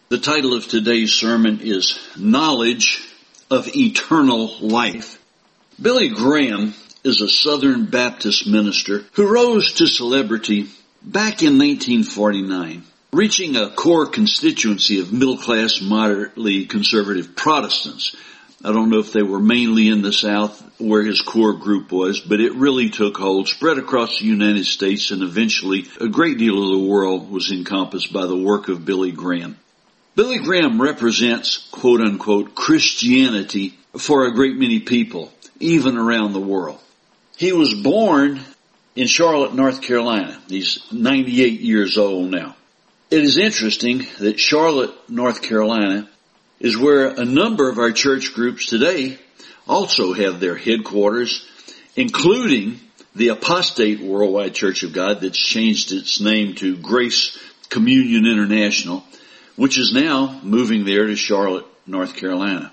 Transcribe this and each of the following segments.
The title of today's sermon is Knowledge of Eternal Life. Billy Graham is a Southern Baptist minister who rose to celebrity back in 1949, reaching a core constituency of middle-class, moderately conservative Protestants. I don't know if they were mainly in the South where his core group was, but it really took hold, spread across the United States, and eventually a great deal of the world was encompassed by the work of Billy Graham. Billy Graham represents, quote-unquote, Christianity for a great many people, even around the world. He was born in Charlotte, North Carolina. He's 98 years old now. It is interesting that Charlotte, North Carolina, is where a number of our church groups today also have their headquarters, including the Apostate Worldwide Church of God that's changed its name to Grace Communion International, which is now moving there to Charlotte, North Carolina.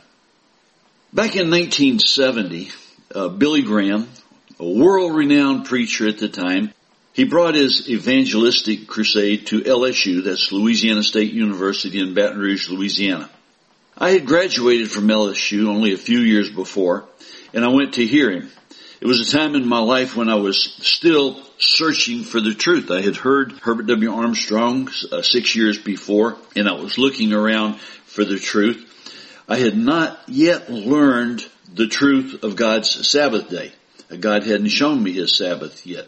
Back in 1970, Billy Graham, a world-renowned preacher at the time, he brought his evangelistic crusade to LSU, that's Louisiana State University in Baton Rouge, Louisiana. I had graduated from LSU only a few years before, and I went to hear him. It was a time in my life when I was still searching for the truth. I had heard Herbert W. Armstrong 6 years before, and I was looking around for the truth. I had not yet learned the truth of God's Sabbath day. God hadn't shown me His Sabbath yet.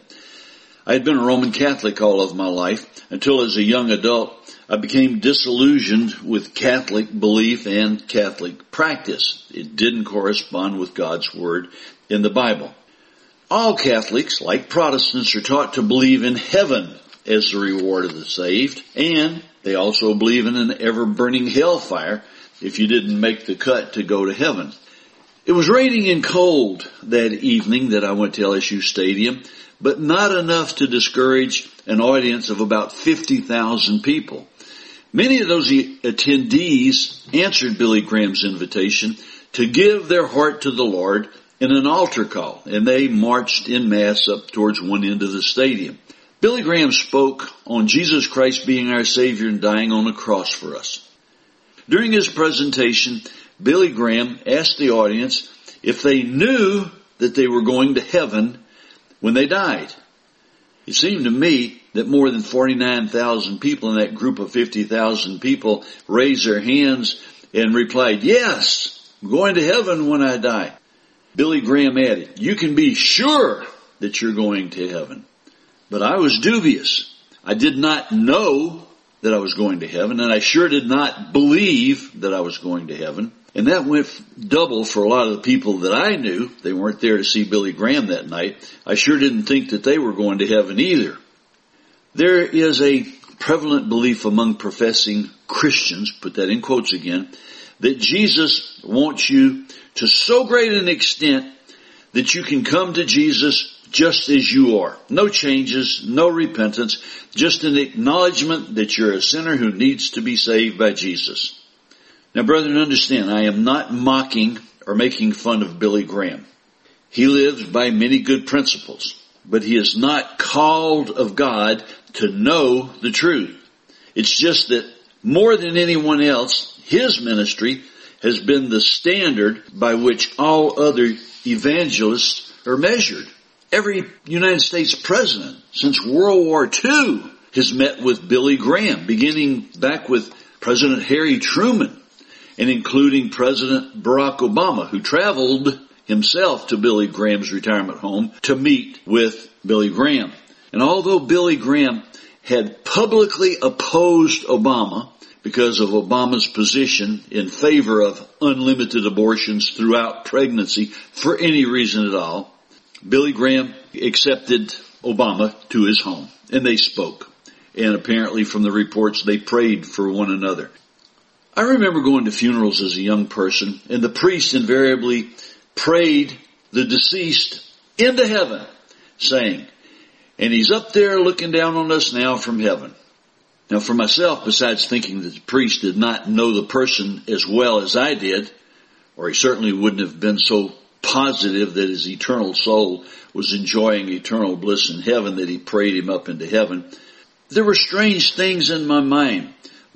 I had been a Roman Catholic all of my life until as a young adult I became disillusioned with Catholic belief and Catholic practice. It didn't correspond with God's Word in the Bible. All Catholics, like Protestants, are taught to believe in heaven as the reward of the saved, and they also believe in an ever-burning hellfire if you didn't make the cut to go to heaven. It was raining and cold that evening that I went to LSU Stadium, but not enough to discourage an audience of about 50,000 people. Many of those attendees answered Billy Graham's invitation to give their heart to the Lord in an altar call, and they marched en masse up towards one end of the stadium. Billy Graham spoke on Jesus Christ being our Savior and dying on a cross for us. During his presentation, Billy Graham asked the audience if they knew that they were going to heaven when they died. It seemed to me that more than 49,000 people in that group of 50,000 people raised their hands and replied, "Yes, I'm going to heaven when I die." Billy Graham added, "You can be sure that you're going to heaven." But I was dubious. I did not know that I was going to heaven, and I sure did not believe that I was going to heaven. And that went double for a lot of the people that I knew. They weren't there to see Billy Graham that night. I sure didn't think that they were going to heaven either. There is a prevalent belief among professing Christians, put that in quotes again, that Jesus wants you to so great an extent that you can come to Jesus just as you are. No changes, no repentance, just an acknowledgement that you're a sinner who needs to be saved by Jesus. Now, brethren, understand, I am not mocking or making fun of Billy Graham. He lives by many good principles, but he is not called of God to know the truth. It's just that more than anyone else, his ministry has been the standard by which all other evangelists are measured. Every United States president since World War II has met with Billy Graham, beginning back with President Harry Truman and including President Barack Obama, who traveled himself to Billy Graham's retirement home to meet with Billy Graham. And although Billy Graham had publicly opposed Obama because of Obama's position in favor of unlimited abortions throughout pregnancy for any reason at all, Billy Graham accepted Obama to his home, and they spoke. And apparently from the reports, they prayed for one another. I remember going to funerals as a young person, and the priest invariably prayed the deceased into heaven, saying, "And he's up there looking down on us now from heaven." Now for myself, besides thinking that the priest did not know the person as well as I did, or he certainly wouldn't have been so positive that his eternal soul was enjoying eternal bliss in heaven that he prayed him up into heaven, there were strange things in my mind.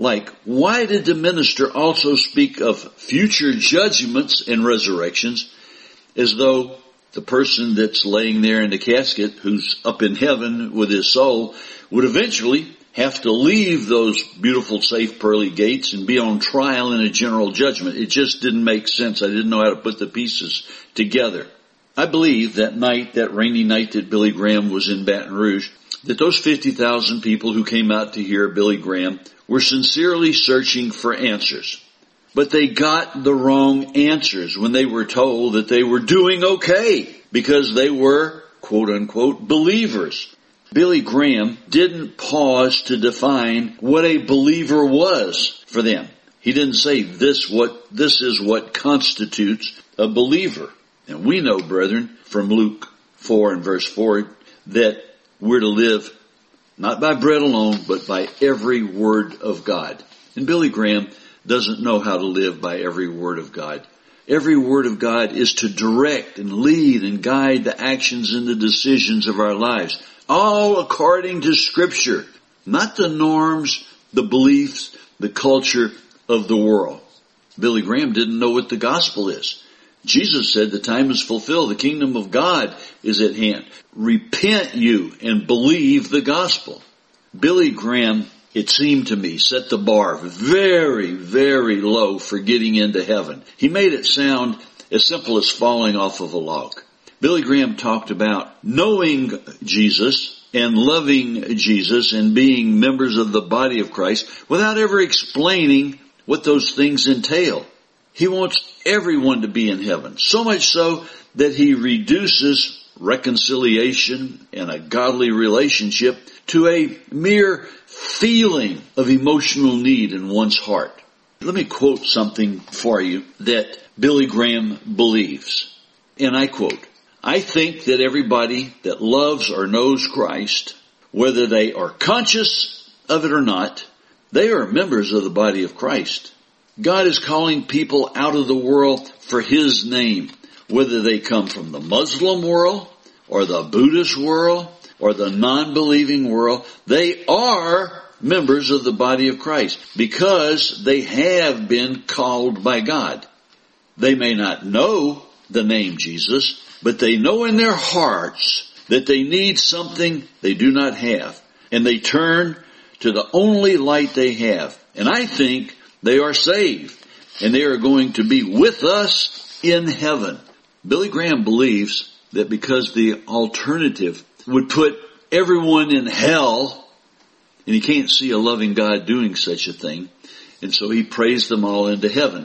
like, why did the minister also speak of future judgments and resurrections, as though the person that's laying there in the casket, who's up in heaven with his soul, would eventually have to leave those beautiful, safe, pearly gates and be on trial in a general judgment? It just didn't make sense. I didn't know how to put the pieces together. I believe that night, that rainy night that Billy Graham was in Baton Rouge, that those 50,000 people who came out to hear Billy Graham were sincerely searching for answers. But they got the wrong answers when they were told that they were doing okay because they were, quote unquote, believers. Billy Graham didn't pause to define what a believer was for them. He didn't say this is what constitutes a believer. And we know, brethren, from Luke 4 and verse 4, that we're to live not by bread alone, but by every word of God. And Billy Graham doesn't know how to live by every word of God. Every word of God is to direct and lead and guide the actions and the decisions of our lives, all according to Scripture, not the norms, the beliefs, the culture of the world. Billy Graham didn't know what the gospel is. Jesus said the time is fulfilled. The kingdom of God is at hand. Repent you and believe the gospel. Billy Graham, it seemed to me, set the bar very, very low for getting into heaven. He made it sound as simple as falling off of a log. Billy Graham talked about knowing Jesus and loving Jesus and being members of the body of Christ without ever explaining what those things entail. He wants everyone to be in heaven, so much so that he reduces reconciliation and a godly relationship to a mere feeling of emotional need in one's heart. Let me quote something for you that Billy Graham believes. And I quote, "I think that everybody that loves or knows Christ, whether they are conscious of it or not, they are members of the body of Christ. God is calling people out of the world for His name, whether they come from the Muslim world or the Buddhist world or the non-believing world. They are members of the body of Christ because they have been called by God. They may not know the name Jesus, but they know in their hearts that they need something they do not have, and they turn to the only light they have. And I think they are saved, and they are going to be with us in heaven." Billy Graham believes that because the alternative would put everyone in hell, and he can't see a loving God doing such a thing, and so he prays them all into heaven.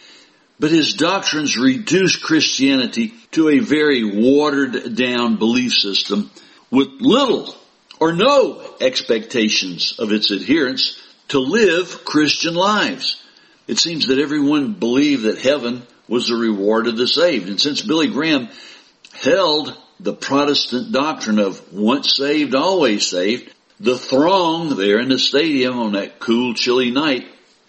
But his doctrines reduce Christianity to a very watered down belief system with little or no expectations of its adherents to live Christian lives. It seems that everyone believed that heaven was the reward of the saved. And since Billy Graham held the Protestant doctrine of once saved, always saved, the throng there in the stadium on that cool, chilly night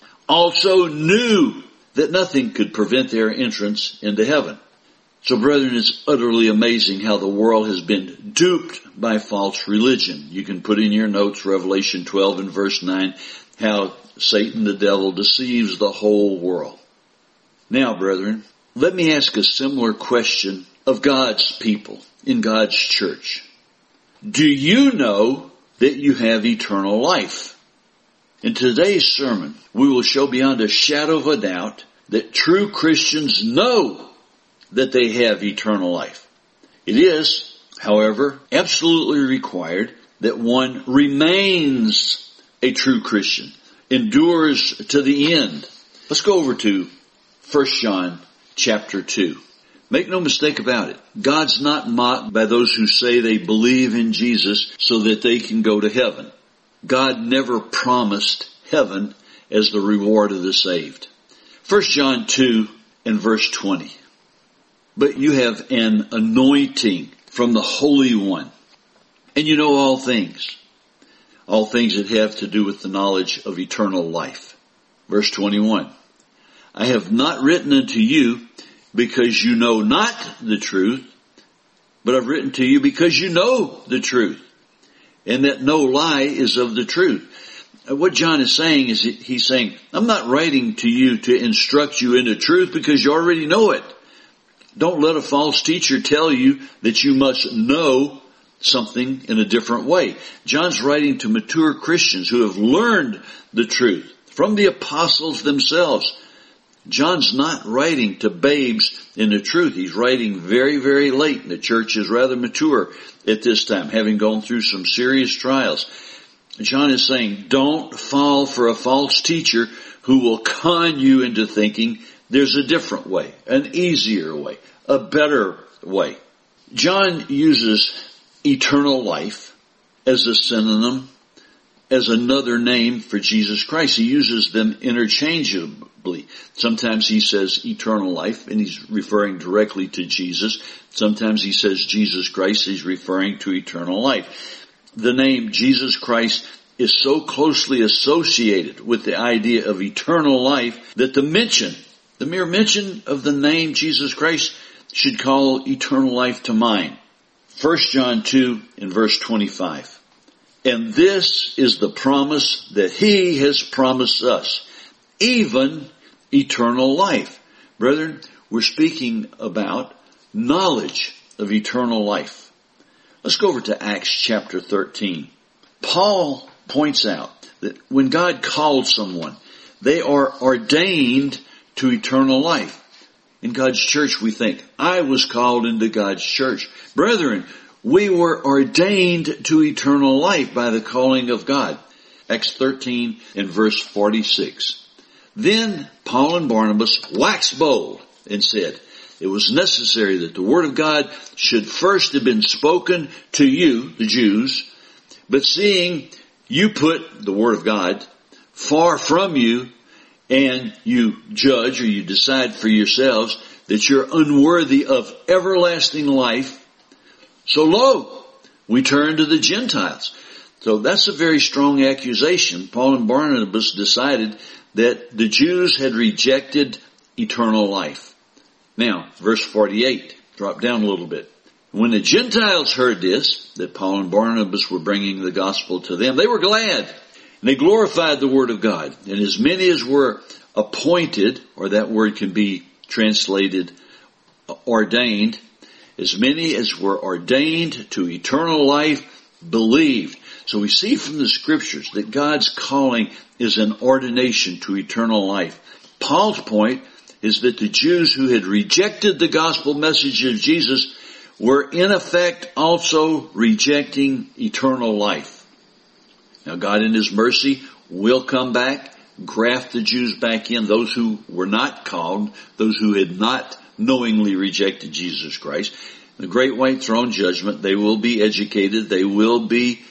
also knew that nothing could prevent their entrance into heaven. So, brethren, it's utterly amazing how the world has been duped by false religion. You can put in your notes Revelation 12 and verse 9, how Satan the devil deceives the whole world. Now, brethren, let me ask a similar question of God's people in God's church. Do you know that you have eternal life? In today's sermon, we will show beyond a shadow of a doubt that true Christians know that they have eternal life. It is, however, absolutely required that one remains a true Christian, endures to the end. Let's go over to 1 John chapter 2. Make no mistake about it. God's not mocked by those who say they believe in Jesus so that they can go to heaven. God never promised heaven as the reward of the saved. 1 John 2 and verse 20. But you have an anointing from the Holy One, and you know all things that have to do with the knowledge of eternal life. Verse 21. I have not written unto you because you know not the truth, but I've written to you because you know the truth, and that no lie is of the truth. what John is saying is he's saying, I'm not writing to you to instruct you into truth because you already know it. Don't let a false teacher tell you that you must know something in a different way. John's writing to mature Christians who have learned the truth from the apostles themselves. John's not writing to babes in the truth. He's writing very, very late. The church is rather mature at this time, having gone through some serious trials. John is saying, don't fall for a false teacher who will con you into thinking there's a different way, an easier way, a better way. John uses eternal life as a synonym, as another name for Jesus Christ. He uses them interchangeably. Sometimes he says eternal life, and he's referring directly to Jesus. Sometimes he says Jesus Christ, he's referring to eternal life. The name Jesus Christ is so closely associated with the idea of eternal life that the mere mention of the name Jesus Christ should call eternal life to mind. 1 John 2 in verse 25. And this is the promise that he has promised us, even eternal life. Brethren, we're speaking about knowledge of eternal life. Let's go over to Acts chapter 13. Paul points out that when God called someone, they are ordained to eternal life. In God's church, we think, I was called into God's church. Brethren, we were ordained to eternal life by the calling of God. Acts 13 and verse 46. Then Paul and Barnabas waxed bold and said, it was necessary that the word of God should first have been spoken to you, the Jews, but seeing you put the word of God far from you, and you judge or you decide for yourselves that you're unworthy of everlasting life, so lo, we turn to the Gentiles. So that's a very strong accusation. Paul and Barnabas decided that the Jews had rejected eternal life. Now, verse 48, drop down a little bit. When the Gentiles heard this, that Paul and Barnabas were bringing the gospel to them, they were glad. And they glorified the word of God. And as many as were appointed, or that word can be translated ordained, as many as were ordained to eternal life believed. So we see from the scriptures that God's calling is an ordination to eternal life. Paul's point is that the Jews who had rejected the gospel message of Jesus were in effect also rejecting eternal life. Now God in His mercy will come back, graft the Jews back in, those who were not called, those who had not knowingly rejected Jesus Christ. The great white throne judgment, they will be educated, they will be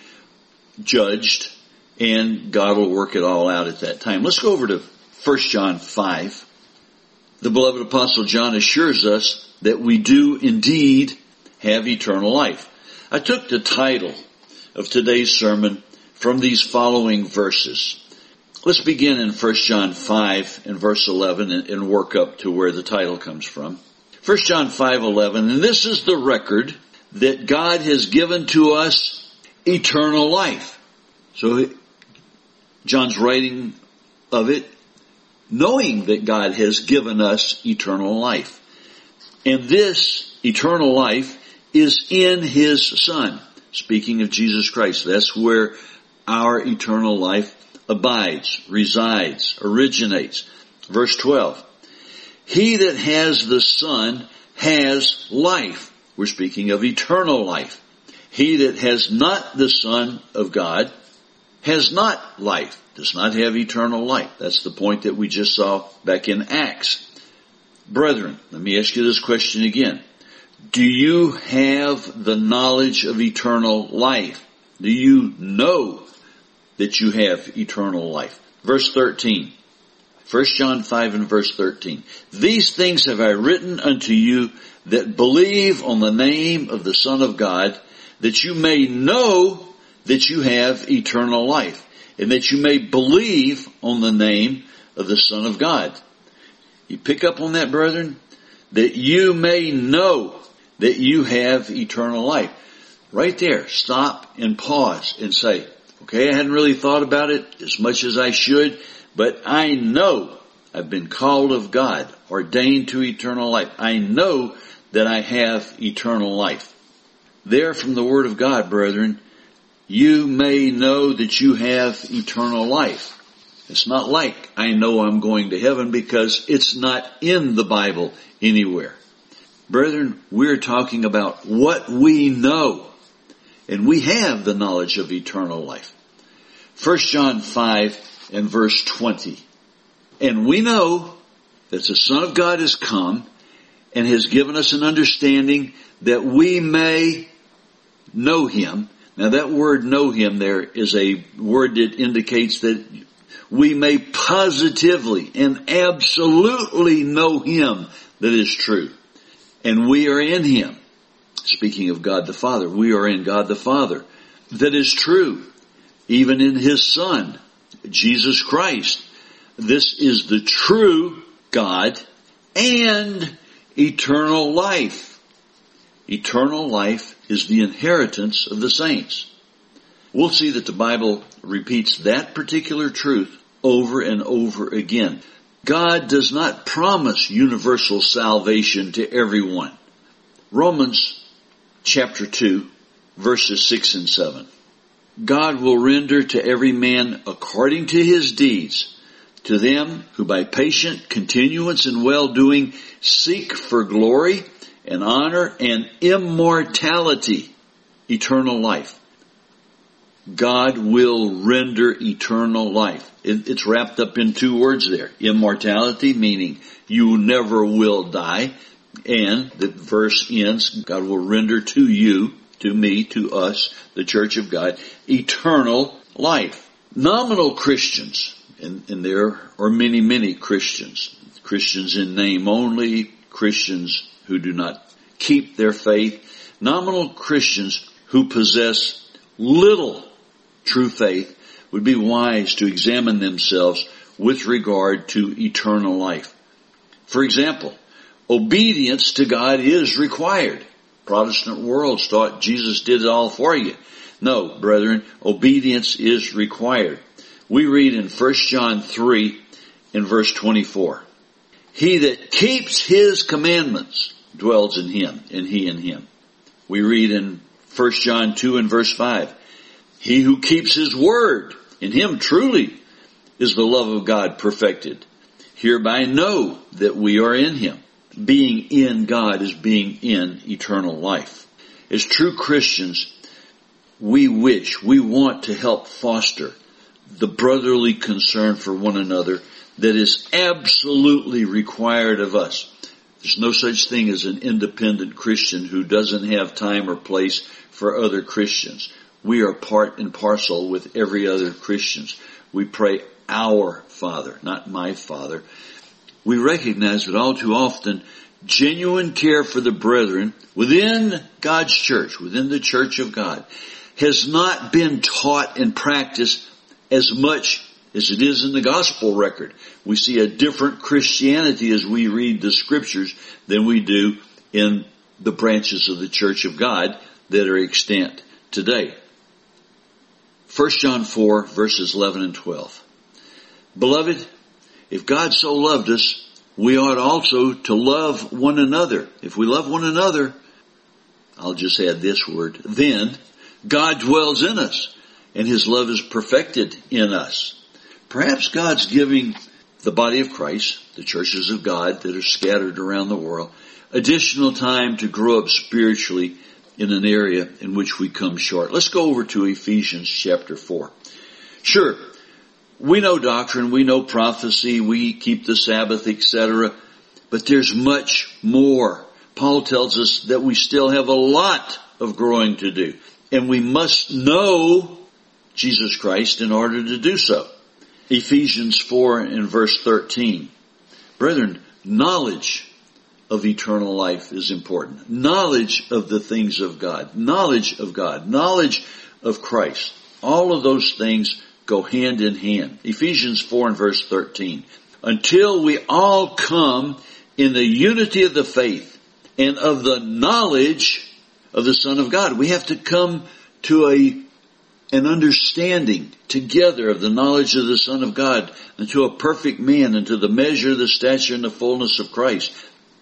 judged, and God will work it all out at that time. Let's go over to 1 John 5. The beloved apostle John assures us that we do indeed have eternal life. I took the title of today's sermon from these following verses. Let's begin in 1 John 5 and verse 11 and work up to where the title comes from. 1 John 5:11, and this is the record that God has given to us eternal life. So John's writing of it knowing that God has given us eternal life. And this eternal life is in His Son. Speaking of Jesus Christ, that's where our eternal life abides, resides, originates. Verse 12. He that has the Son has life. We're speaking of eternal life. He that has not the Son of God has not life, does not have eternal life. That's the point that we just saw back in Acts. Brethren, let me ask you this question again. Do you have the knowledge of eternal life? Do you know that you have eternal life? Verse 13. 1 John 5 and verse 13. These things have I written unto you that believe on the name of the Son of God, that you may know that you have eternal life, and that you may believe on the name of the Son of God. You pick up on that, brethren? That you may know that you have eternal life. Right there, stop and pause and say, Okay, I hadn't really thought about it as much as I should, but I know I've been called of God, ordained to eternal life. I know that I have eternal life. There from the Word of God, brethren, you may know that you have eternal life. It's not like I know I'm going to heaven, because it's not in the Bible anywhere. Brethren, we're talking about what we know, and we have the knowledge of eternal life. 1 John 5 and verse 20. And we know that the Son of God has come and has given us an understanding that we may know Him. Now that word know Him there is a word that indicates that we may positively and absolutely know Him that is true. And we are in Him. Speaking of God the Father, we are in God the Father that is true, even in His Son, Jesus Christ. This is the true God and eternal life. Eternal life is the inheritance of the saints. We'll see that the Bible repeats that particular truth over and over again. God does not promise universal salvation to everyone. Romans chapter 2, verses 6 and 7. God will render to every man according to his deeds. To them who by patient continuance in well-doing seek for glory and honor and immortality, eternal life. God will render eternal life. It's wrapped up in two words there. Immortality, meaning you never will die. And the verse ends, God will render to you, to me, to us, the church of God, eternal life. Nominal Christians, and there are many, many Christians. Christians in name only, Christians who do not keep their faith. Nominal Christians who possess little true faith would be wise to examine themselves with regard to eternal life. For example, obedience to God is required. Protestant worlds thought Jesus did it all for you. No, brethren, obedience is required. We read in 1 John 3 in verse 24, He that keeps His commandments dwells in Him, and He in Him. We read in 1 John 2 and verse 5, He who keeps His word, in Him truly is the love of God perfected. Hereby know that we are in Him. Being in God is being in eternal life. As true Christians, we want to help foster the brotherly concern for one another that is absolutely required of us. There's no such thing as an independent Christian who doesn't have time or place for other Christians. We are part and parcel with every other Christian. We pray our Father, not my Father. We recognize that all too often, genuine care for the brethren within God's church, within the church of God, has not been taught and practiced as much as it is in the gospel record. We see a different Christianity as we read the scriptures than we do in the branches of the church of God that are extant today. 1 John 4 verses 11 and 12. Beloved, if God so loved us, we ought also to love one another. If we love one another, I'll just add this word, then God dwells in us, and His love is perfected in us. Perhaps God's giving the body of Christ, the churches of God that are scattered around the world, additional time to grow up spiritually in an area in which we come short. Let's go over to Ephesians chapter 4. Sure, we know doctrine, we know prophecy, we keep the Sabbath, etc. But there's much more. Paul tells us that we still have a lot of growing to do. And we must know Jesus Christ in order to do so. Ephesians 4 and verse 13. Brethren, knowledge of eternal life is important. Knowledge of the things of God. Knowledge of God. Knowledge of Christ. All of those things go hand in hand. Ephesians 4 and verse 13. Until we all come in the unity of the faith and of the knowledge of the Son of God. We have to come to a and understanding together of the knowledge of the Son of God, unto a perfect man, unto the measure of the stature and the fullness of Christ.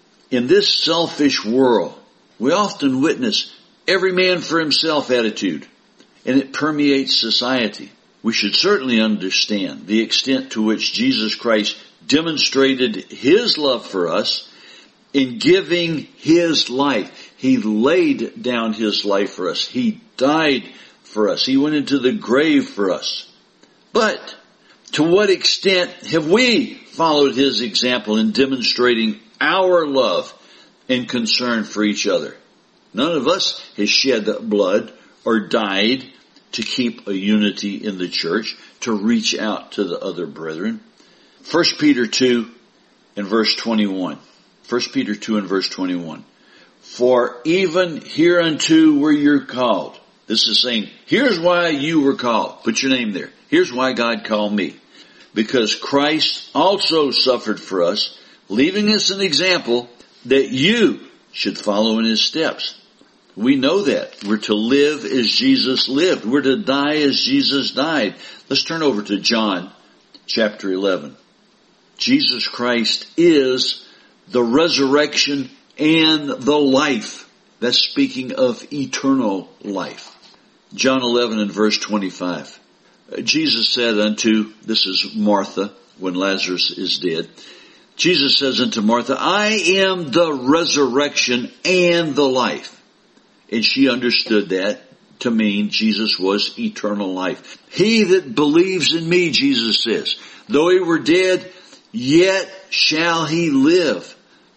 In this selfish world, we often witness every man for himself attitude, and it permeates society. We should certainly understand the extent to which Jesus Christ demonstrated His love for us in giving His life. He laid down His life for us. He died for us. He went into the grave for us. But to what extent have we followed His example in demonstrating our love and concern for each other? None of us has shed blood or died to keep a unity in the church, to reach out to the other brethren. 1 Peter 2 and verse 21. 1 Peter 2 and verse 21. For even hereunto were you called. This is saying, here's why you were called. Put your name there. Here's why God called me. Because Christ also suffered for us, leaving us an example that you should follow in His steps. We know that. We're to live as Jesus lived. We're to die as Jesus died. Let's turn over to John chapter 11. Jesus Christ is the resurrection and the life. That's speaking of eternal life. John 11 and verse 25. Jesus said unto, this is Martha, when Lazarus is dead. Jesus says unto Martha, I am the resurrection and the life. And she understood that to mean Jesus was eternal life. He that believes in me, Jesus says, though he were dead, yet shall he live.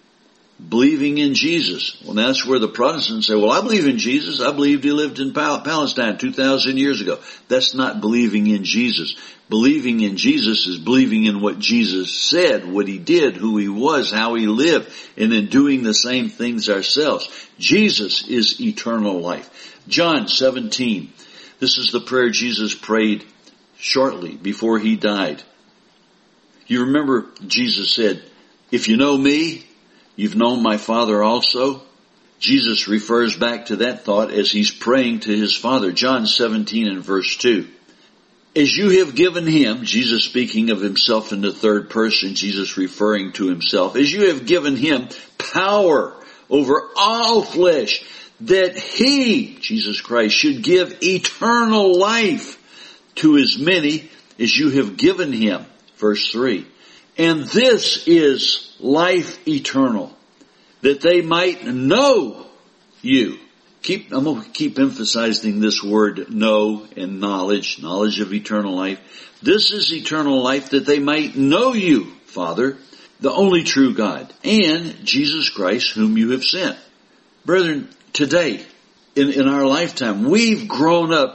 Believing in Jesus. Well, that's where the Protestants say, well, I believe in Jesus. I believed He lived in Palestine 2,000 years ago. That's not believing in Jesus. Believing in Jesus is believing in what Jesus said, what He did, who He was, how He lived, and then doing the same things ourselves. Jesus is eternal life. John 17. This is the prayer Jesus prayed shortly before He died. You remember Jesus said, if you know me, you've known my Father also. Jesus refers back to that thought as He's praying to His Father. John 17 and verse 2. As you have given Him, Jesus speaking of Himself in the third person, Jesus referring to Himself, as you have given Him power over all flesh, that He, Jesus Christ, should give eternal life to as many as you have given Him. Verse 3. And this is life eternal, that they might know you. I'm going to keep emphasizing this word know and knowledge of eternal life. This is eternal life, that they might know you, Father, the only true God, and Jesus Christ, whom you have sent. Brethren, today, in our lifetime, we've grown up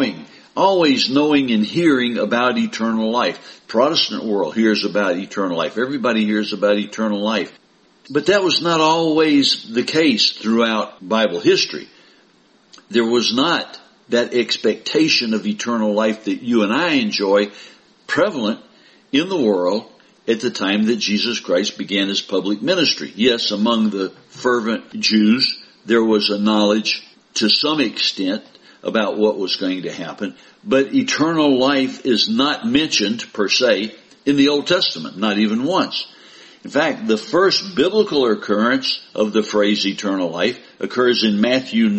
always knowing and hearing about eternal life. Protestant world hears about eternal life. Everybody hears about eternal life. But that was not always the case throughout Bible history. There was not that expectation of eternal life that you and I enjoy prevalent in the world at the time that Jesus Christ began His public ministry. Yes, among the fervent Jews, there was a knowledge to some extent about what was going to happen, but eternal life is not mentioned per se in the Old Testament, not even once. In fact, the first biblical occurrence of the phrase eternal life occurs in Matthew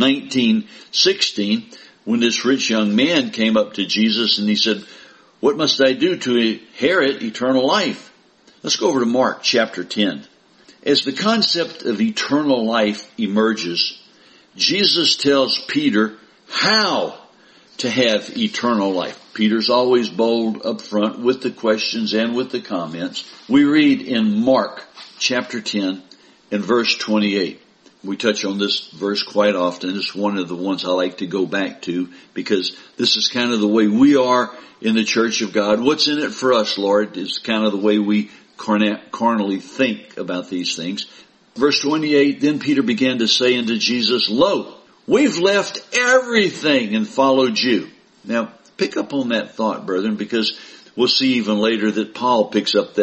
19:16, when this rich young man came up to Jesus and he said, what must I do to inherit eternal life? Let's go over to Mark chapter 10. As the concept of eternal life emerges, Jesus tells Peter how to have eternal life. Peter's always bold up front with the questions and with the comments. We read in Mark chapter 10 and verse 28. We touch on this verse quite often. It's one of the ones I like to go back to because this is kind of the way we are in the church of God. What's in it for us, Lord? It's kind of the way we carnally think about these things. Verse 28, then Peter began to say unto Jesus, lo, we've left everything and followed you. Now, pick up on that thought, brethren, because we'll see even later that Paul picks up that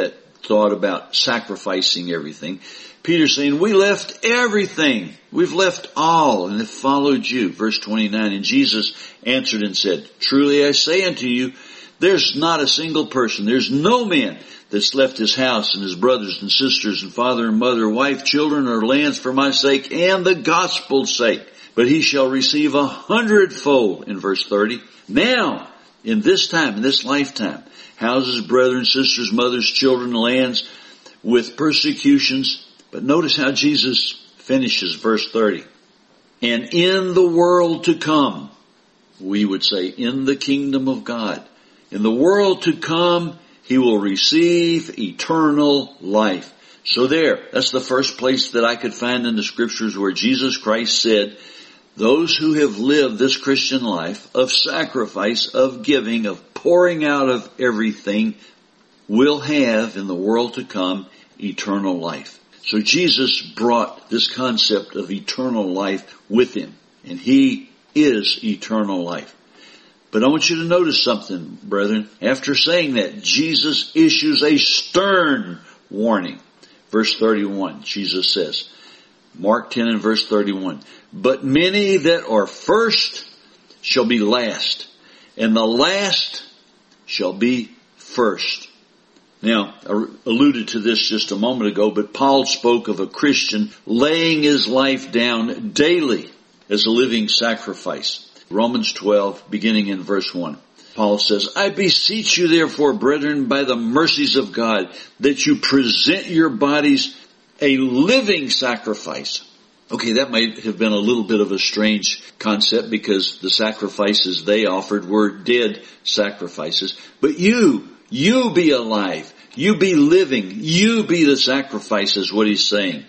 thought about sacrificing everything. Peter's saying, we left everything. We've left all and have followed you. Verse 29, and Jesus answered and said, truly I say unto you, there's not a single person, there's no man that's left his house and his brothers and sisters and father and mother, wife, children, or lands for my sake and the gospel's sake. But he shall receive 100-fold, in verse 30. Now, in this time, in this lifetime, houses, brethren, sisters, mothers, children, lands, with persecutions. But notice how Jesus finishes verse 30. And in the world to come, we would say in the kingdom of God, in the world to come, he will receive eternal life. So that's the first place that I could find in the scriptures where Jesus Christ said, those who have lived this Christian life of sacrifice, of giving, of pouring out of everything, will have in the world to come eternal life. So Jesus brought this concept of eternal life with him, and he is eternal life. But I want you to notice something, brethren. After saying that, Jesus issues a stern warning. Verse 31, Jesus says, Mark 10 and verse 31, but many that are first shall be last, and the last shall be first. Now, I alluded to this just a moment ago, but Paul spoke of a Christian laying his life down daily as a living sacrifice. Romans 12, beginning in verse 1. Paul says, I beseech you therefore, brethren, by the mercies of God, that you present your bodies a living sacrifice. Okay, that might have been a little bit of a strange concept because the sacrifices they offered were dead sacrifices. But you be alive. You be living. You be the sacrifice is what he's saying.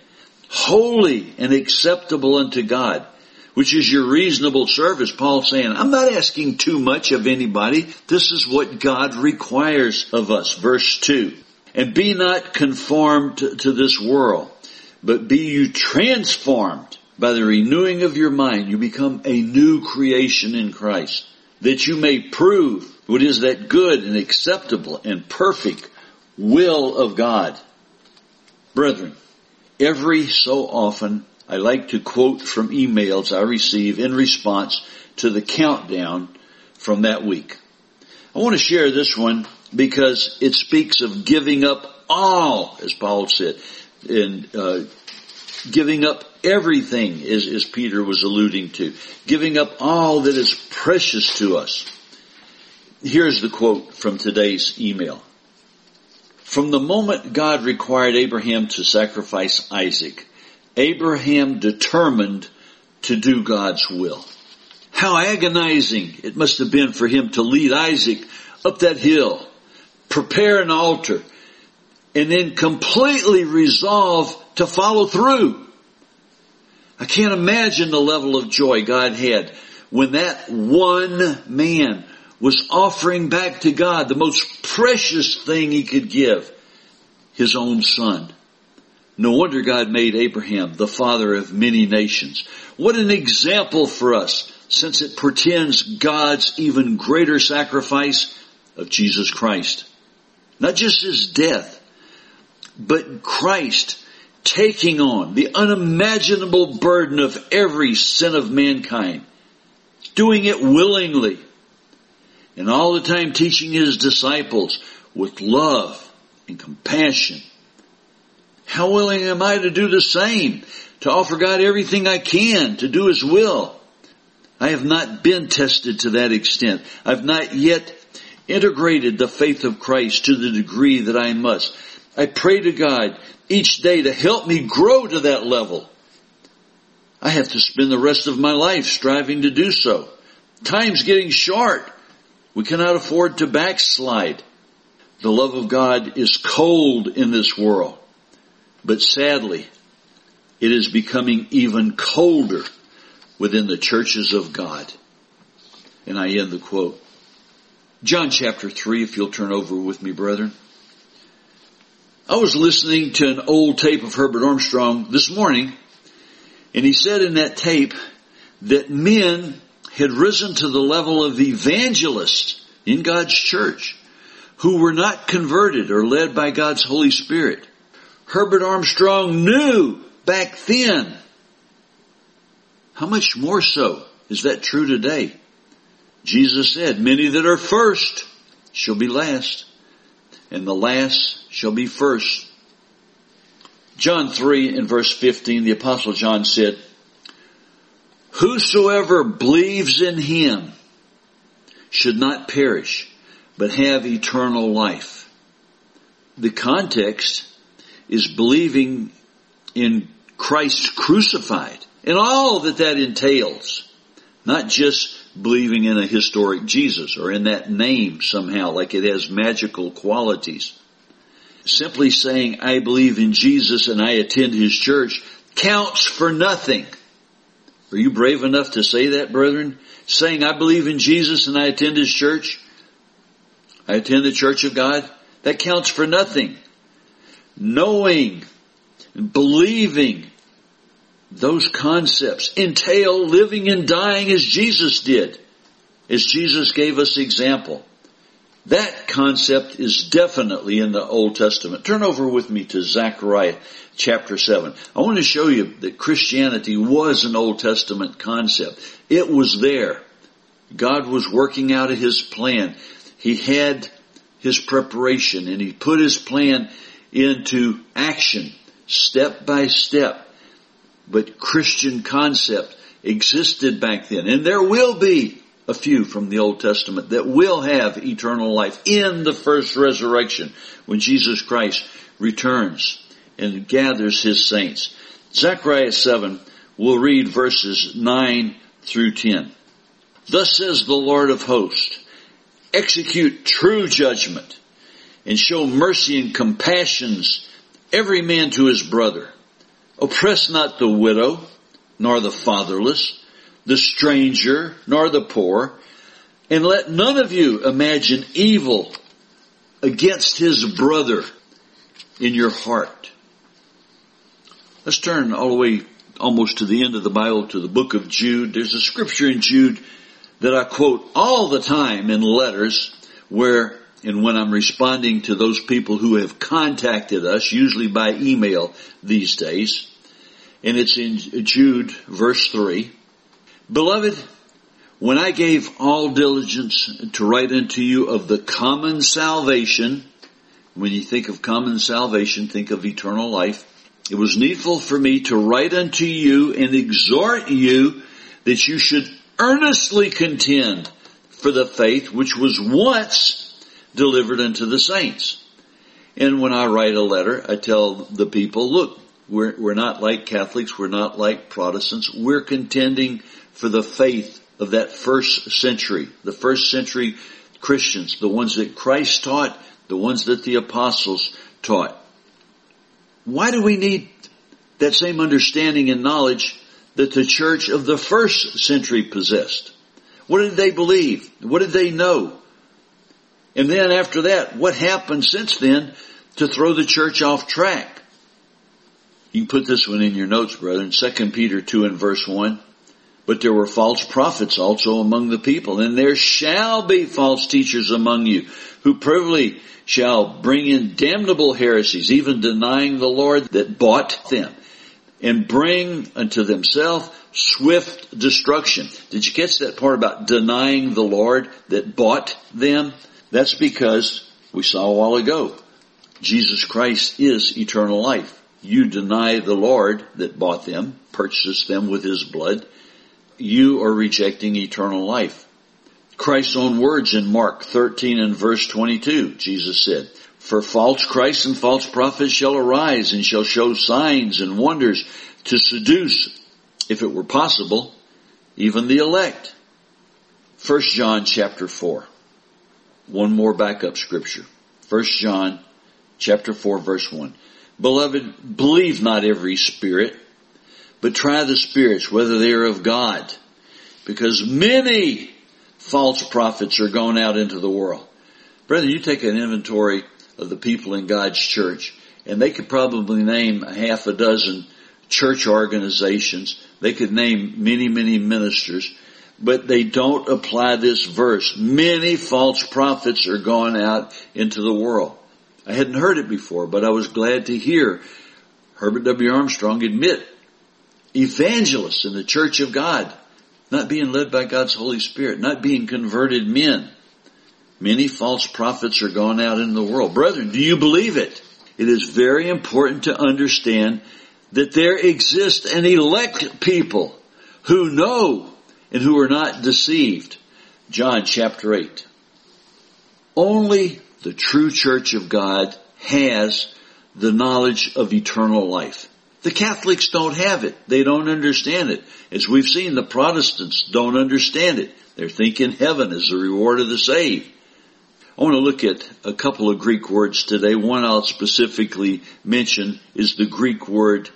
Holy and acceptable unto God, which is your reasonable service. Paul's saying, I'm not asking too much of anybody. This is what God requires of us. Verse 2, and be not conformed to this world, but be you transformed by the renewing of your mind. You become a new creation in Christ, that you may prove what is that good and acceptable and perfect will of God. Brethren, every so often I like to quote from emails I receive in response to the countdown from that week. I want to share this one because it speaks of giving up all, as Paul said, and giving up everything, as Peter was alluding to. Giving up all that is precious to us. Here's the quote from today's email. From the moment God required Abraham to sacrifice Isaac, Abraham determined to do God's will. How agonizing it must have been for him to lead Isaac up that hill, prepare an altar, and then completely resolve to follow through. I can't imagine the level of joy God had when that one man was offering back to God the most precious thing he could give, his own son. No wonder God made Abraham the father of many nations. What an example for us, since it portends God's even greater sacrifice of Jesus Christ. Not just his death, but Christ taking on the unimaginable burden of every sin of mankind, doing it willingly, and all the time teaching his disciples with love and compassion. How willing am I to do the same, to offer God everything I can, to do his will? I have not been tested to that extent. I've not yet integrated the faith of Christ to the degree that I must. I pray to God each day to help me grow to that level. I have to spend the rest of my life striving to do so. Time's getting short. We cannot afford to backslide. The love of God is cold in this world. But sadly, it is becoming even colder within the churches of God. And I end the quote. John chapter 3, if you'll turn over with me, brethren. I was listening to an old tape of Herbert Armstrong this morning, and he said in that tape that men had risen to the level of evangelists in God's church who were not converted or led by God's Holy Spirit. Herbert Armstrong knew back then. How much more so is that true today? Jesus said, many that are first shall be last, and the last shall be first. John 3 and verse 15, the Apostle John said, whosoever believes in him should not perish, but have eternal life. The context is believing in Christ crucified and all that entails. Not just believing in a historic Jesus or in that name somehow, like it has magical qualities. Simply saying, I believe in Jesus and I attend his church counts for nothing. Are you brave enough to say that, brethren? Saying, I believe in Jesus and I attend his church. I attend the church of God. That counts for nothing. Knowing and believing, those concepts entail living and dying as Jesus did, as Jesus gave us example. That concept is definitely in the Old Testament. Turn over with me to Zechariah chapter 7. I want to show you that Christianity was an Old Testament concept. It was there. God was working out his plan. He had his preparation and he put his plan into action step by step. But Christian concept existed back then. And there will be a few from the Old Testament that will have eternal life in the first resurrection when Jesus Christ returns and gathers his saints. Zechariah 7, we'll read verses 9 through 10. Thus says the Lord of hosts, execute true judgment and show mercy and compassions every man to his brother. Oppress not the widow, nor the fatherless, the stranger, nor the poor, and let none of you imagine evil against his brother in your heart. Let's turn all the way almost to the end of the Bible, to the book of Jude. There's a scripture in Jude that I quote all the time in letters where, and when I'm responding to those people who have contacted us, usually by email these days. And it's in Jude verse 3. Beloved, when I gave all diligence to write unto you of the common salvation, when you think of common salvation, think of eternal life. It was needful for me to write unto you and exhort you that you should earnestly contend for the faith which was once delivered unto the saints. And when I write a letter, I tell the people, look, we're not like Catholics, we're not like Protestants, we're contending for the faith of that first century, the first century Christians, the ones that Christ taught, the ones that the apostles taught. Why do we need that same understanding and knowledge that the church of the first century possessed? What did they believe? What did they know? And then after that, what happened since then to throw the church off track? You can put this one in your notes, brethren. 2 Peter 2 and verse 1. But there were false prophets also among the people, and there shall be false teachers among you, who privily shall bring in damnable heresies, even denying the Lord that bought them, and bring unto themselves swift destruction. Did you catch that part about denying the Lord that bought them? That's because we saw a while ago, Jesus Christ is eternal life. You deny the Lord that bought them, purchased them with his blood, you are rejecting eternal life. Christ's own words in Mark 13 and verse 22, Jesus said, for false Christs and false prophets shall arise and shall show signs and wonders to seduce, if it were possible, even the elect. 1 John chapter 4. One more backup scripture. 1 John chapter 4 verse 1. Beloved, believe not every spirit, but try the spirits, whether they are of God. Because many false prophets are going out into the world. Brethren, you take an inventory of the people in God's church, and they could probably name half a dozen church organizations. They could name many, many ministers. but they don't apply this verse. Many false prophets are gone out into the world. I hadn't heard it before, but I was glad to hear Herbert W. Armstrong admit evangelists in the church of God not being led by God's Holy Spirit, not being converted men. Many false prophets are gone out in the world. Brethren, do you believe it? It is very important to understand that there exist an elect people who know and who are not deceived. John chapter 8. Only the true church of God has the knowledge of eternal life. The Catholics don't have it. They don't understand it. As we've seen, the Protestants don't understand it. They're thinking heaven is the reward of the saved. I want to look at a couple of Greek words today. One I'll specifically mention is the Greek word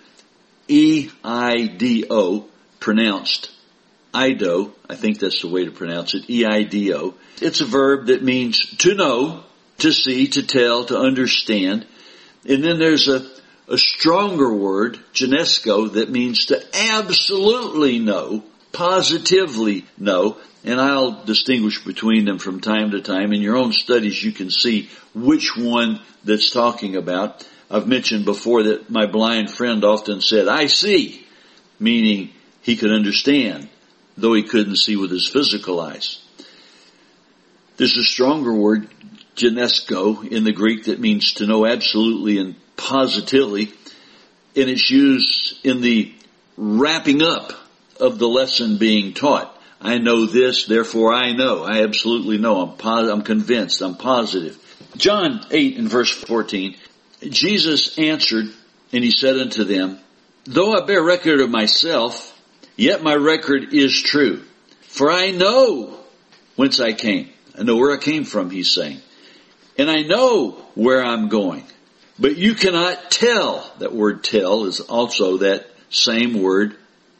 eido, pronounced Ido. I think that's the way to pronounce it, eido. It's a verb that means to know, to see, to tell, to understand. And then there's a stronger word, genesko, that means to absolutely know, positively know. And I'll distinguish between them from time to time. In your own studies, you can see which one that's talking about. I've mentioned before that my blind friend often said, I see, meaning he could understand, though he couldn't see with his physical eyes. There's a stronger word, genesko, in the Greek that means to know absolutely and positively, and it's used in the wrapping up of the lesson being taught. I know this, therefore I know. I absolutely know. I'm convinced. I'm positive. John 8 and verse 14, Jesus answered, and he said unto them, though I bear record of myself, yet my record is true. For I know whence I came. I know where I came from, he's saying. And I know where I'm going. But you cannot tell. That word tell is also that same word,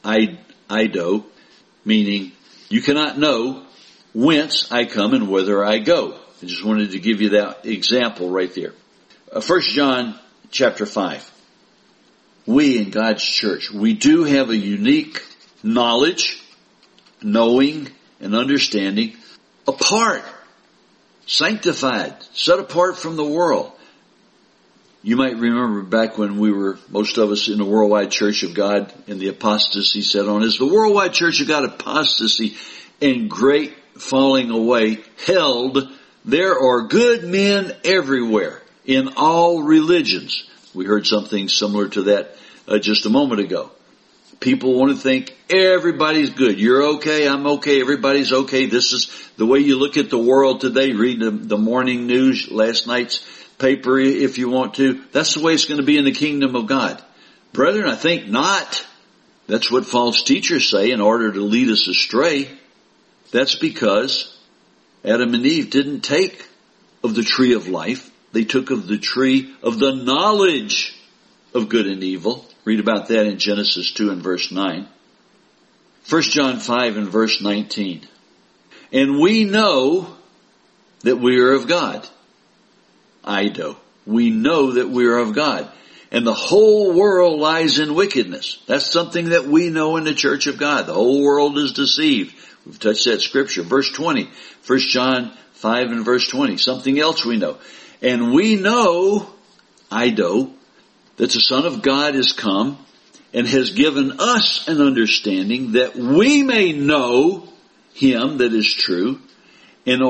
ido, meaning you cannot know whence I come and whither I go. I just wanted to give you that example right there. 1 John chapter 5. We in God's church, we do have a unique knowledge, knowing, and understanding, apart, sanctified, set apart from the world. You might remember back when we were, most of us in the Worldwide Church of God, and the apostasy set on. Is the Worldwide Church of God apostasy and great falling away held? There are good men everywhere in all religions. We heard something similar to that just a moment ago. People want to think everybody's good. You're okay, I'm okay, everybody's okay. This is the way you look at the world today. Read the morning news, last night's paper if you want to. That's the way it's going to be in the kingdom of God. Brethren, I think not. That's what false teachers say in order to lead us astray. That's because Adam and Eve didn't take of the tree of life. They took of the tree of the knowledge of good and evil. Read about that in Genesis 2 and verse 9. 1 John 5 and verse 19. And we know that we are of God. Ido. We know that we are of God. And the whole world lies in wickedness. That's something that we know in the church of God. The whole world is deceived. We've touched that scripture. Verse 20. 1 John 5 and verse 20. Something else we know. And we know, Ido, that the Son of God is come and has given us an understanding that we may know Him that is true, and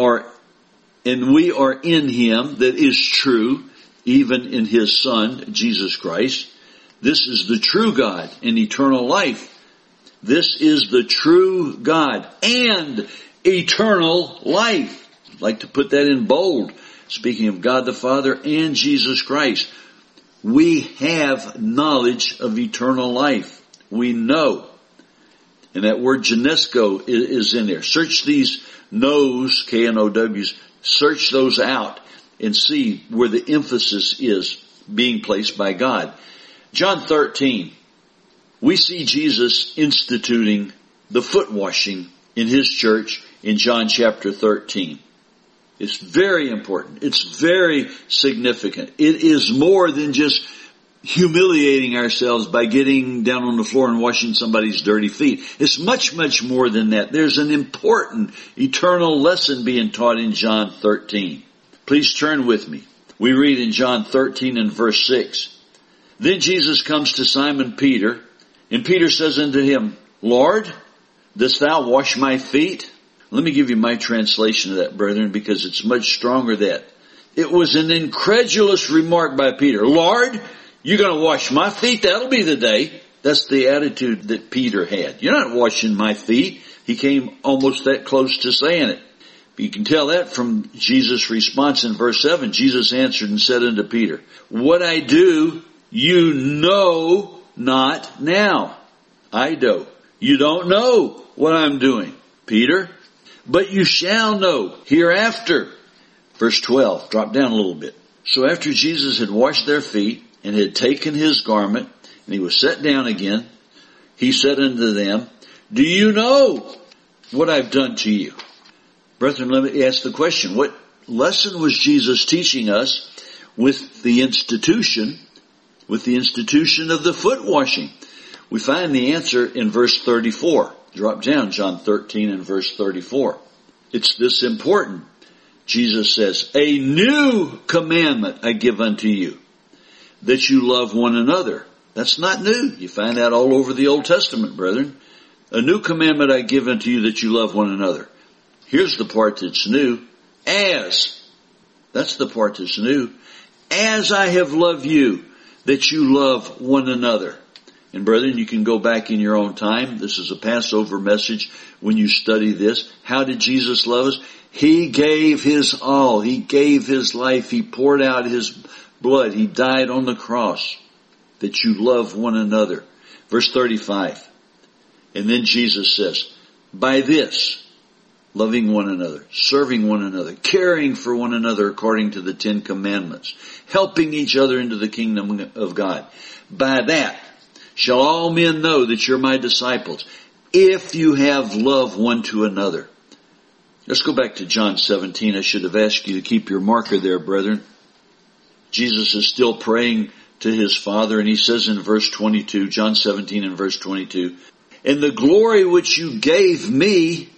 we are in Him that is true, even in His Son, Jesus Christ. This is the true God and eternal life. This is the true God and eternal life. I'd like to put that in bold. Speaking of God the Father and Jesus Christ. We have knowledge of eternal life. We know. And that word genesko is in there. Search these knows, K-N-O-Ws, search those out and see where the emphasis is being placed by God. John 13, we see Jesus instituting the foot washing in His church in John chapter 13. It's very important. It's very significant. It is more than just humiliating ourselves by getting down on the floor and washing somebody's dirty feet. It's much, much more than that. There's an important eternal lesson being taught in John 13. Please turn with me. We read in John 13 and verse 6. Then Jesus comes to Simon Peter, and Peter says unto him, Lord, dost thou wash my feet? Let me give you my translation of that, brethren, because it's much stronger than that. It was an incredulous remark by Peter. Lord, you're going to wash my feet? That'll be the day. That's the attitude that Peter had. You're not washing my feet. He came almost that close to saying it. But you can tell that from Jesus' response in verse 7. Jesus answered and said unto Peter, What I do, you know not now. I do. You don't know what I'm doing, Peter, but you shall know hereafter. Verse 12, drop down a little bit. So after Jesus had washed their feet and had taken his garment, and he was set down again, he said unto them, Do you know what I've done to you? Brethren, let me ask the question. What lesson was Jesus teaching us with the institution of the foot washing? We find the answer in verse 34. Drop down, John 13 and verse 34. It's this important. Jesus says, A new commandment I give unto you, that you love one another. That's not new. You find that all over the Old Testament, brethren. A new commandment I give unto you, that you love one another. Here's the part that's new. As. That's the part that's new. As I have loved you, that you love one another. And brethren, you can go back in your own time. This is a Passover message when you study this. How did Jesus love us? He gave his all. He gave his life. He poured out his blood. He died on the cross that you love one another. Verse 35. And then Jesus says, By this, loving one another, serving one another, caring for one another according to the 10 commandments, helping each other into the kingdom of God. By that shall all men know that you're my disciples, if you have love one to another. Let's go back to John 17. I should have asked you to keep your marker there, brethren. Jesus is still praying to his Father, and he says in verse 22, John 17 and verse 22, And the glory which you gave me,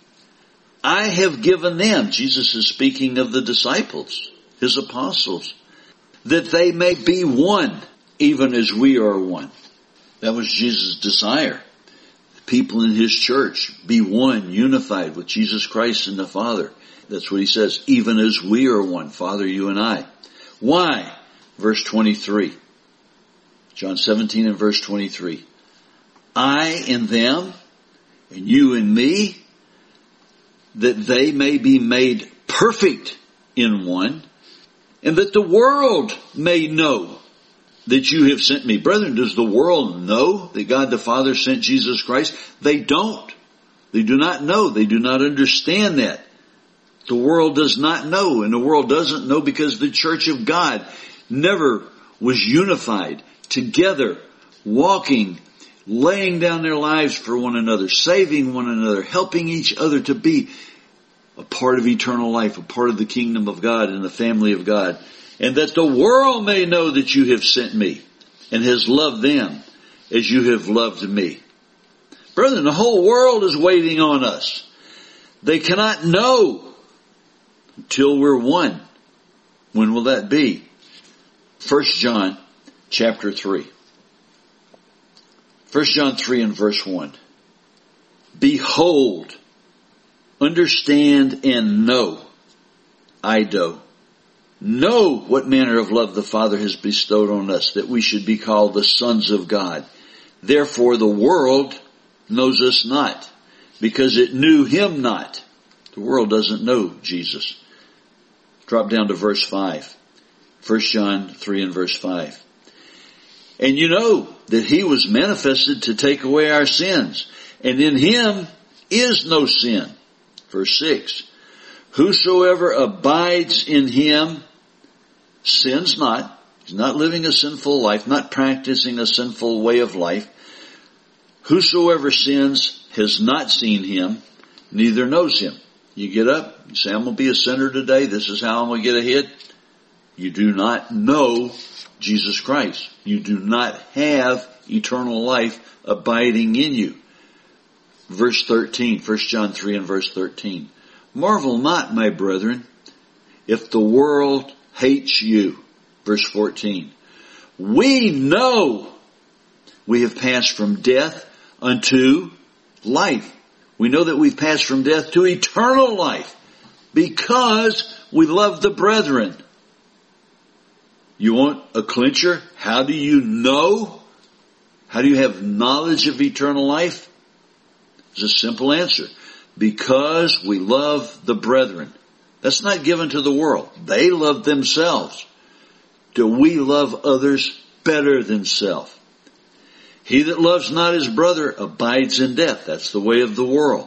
I have given them. Jesus is speaking of the disciples, his apostles, that they may be one, even as we are one. That was Jesus' desire. People in his church be one, unified with Jesus Christ and the Father. That's what he says, even as we are one, Father, you and I. Why? Verse 23. John 17 and verse 23. I in them, and you in me, that they may be made perfect in one, and that the world may know that you have sent me. Brethren, does the world know that God the Father sent Jesus Christ? They don't. They do not know. They do not understand that. The world does not know, and the world doesn't know because the church of God never was unified, together, walking, laying down their lives for one another, saving one another, helping each other to be a part of eternal life, a part of the kingdom of God and the family of God. And that the world may know that you have sent me and has loved them as you have loved me. Brethren, the whole world is waiting on us. They cannot know until we're one. When will that be? 1 John chapter 3. 1 John 3 and verse 1. Behold, understand and know, I do. Know what manner of love the Father has bestowed on us, that we should be called the sons of God. Therefore the world knows us not, because it knew him not. The world doesn't know Jesus. Drop down to verse 5. 1 John 3 and verse 5. And you know that he was manifested to take away our sins, and in him is no sin. Verse 6. Whosoever abides in him sins not. He's not living a sinful life, not practicing a sinful way of life. Whosoever sins has not seen him, neither knows him. You get up, you say, I'm going to be a sinner today. This is how I'm going to get ahead. You do not know Jesus Christ. You do not have eternal life abiding in you. Verse 13, 1 John 3 and verse 13. Marvel not, my brethren, if the world hates you. Verse 14. We know we have passed from death unto life. We know that we've passed from death to eternal life because we love the brethren. You want a clincher? How do you know? How do you have knowledge of eternal life? It's a simple answer. Because we love the brethren. That's not given to the world. They love themselves. Do we love others better than self? He that loves not his brother abides in death. That's the way of the world.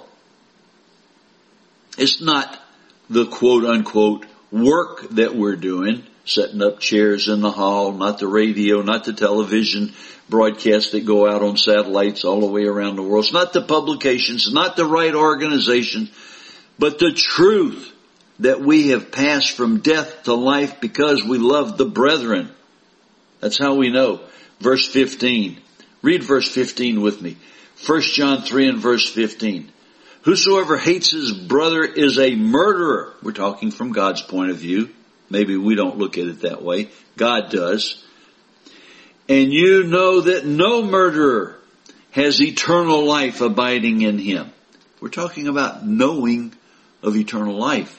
It's not the quote unquote work that we're doing, setting up chairs in the hall, not the radio, not the television broadcasts that go out on satellites all the way around the world. It's not the publications, not the right organization, but the truth that we have passed from death to life because we love the brethren. That's how we know. Verse 15. Read verse 15 with me. 1 John 3 and verse 15. Whosoever hates his brother is a murderer. We're talking from God's point of view. Maybe we don't look at it that way. God does. And you know that no murderer has eternal life abiding in him. We're talking about knowing of eternal life.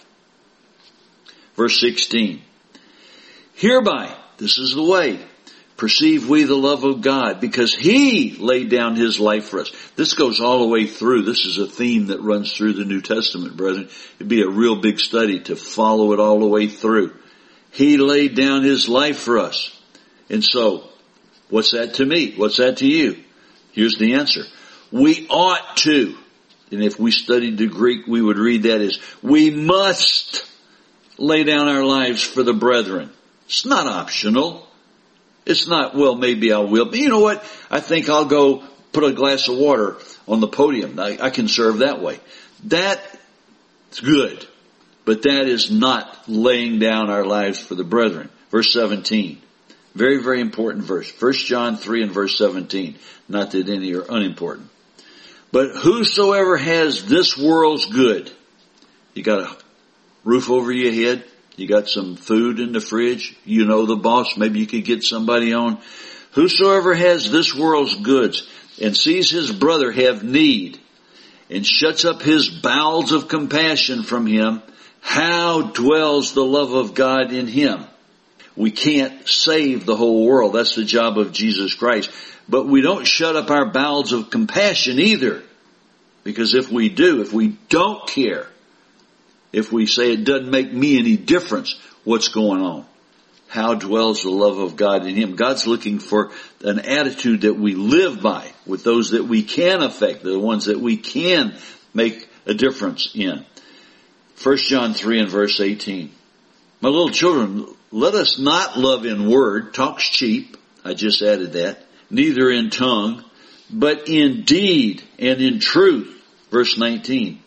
Verse 16. Hereby, this is the way, perceive we the love of God, because He laid down His life for us. This goes all the way through. This is a theme that runs through the New Testament, brethren. It'd be a real big study to follow it all the way through. He laid down His life for us. And so, what's that to me? What's that to you? Here's the answer. We ought to, and if we studied the Greek, we would read that as, we must lay down our lives for the brethren. It's not optional. It's not, well, maybe I will. But you know what? I think I'll go put a glass of water on the podium. I can serve that way. That's good. But that is not laying down our lives for the brethren. Verse 17. Very, very important verse. 1 John 3 and verse 17. Not that any are unimportant. But whosoever has this world's good. You got a roof over your head. You got some food in the fridge. You know the boss. Maybe you could get somebody on. Whosoever has this world's goods and sees his brother have need and shuts up his bowels of compassion from him, how dwells the love of God in him? We can't save the whole world. That's the job of Jesus Christ. But we don't shut up our bowels of compassion either. Because if we do, if we don't care, if we say it doesn't make me any difference what's going on, how dwells the love of God in him? God's looking for an attitude that we live by with those that we can affect, the ones that we can make a difference in. 1 John 3 and verse 18. My little children, let us not love in word, talk's cheap, I just added that, neither in tongue, but in deed and in truth. Verse 19.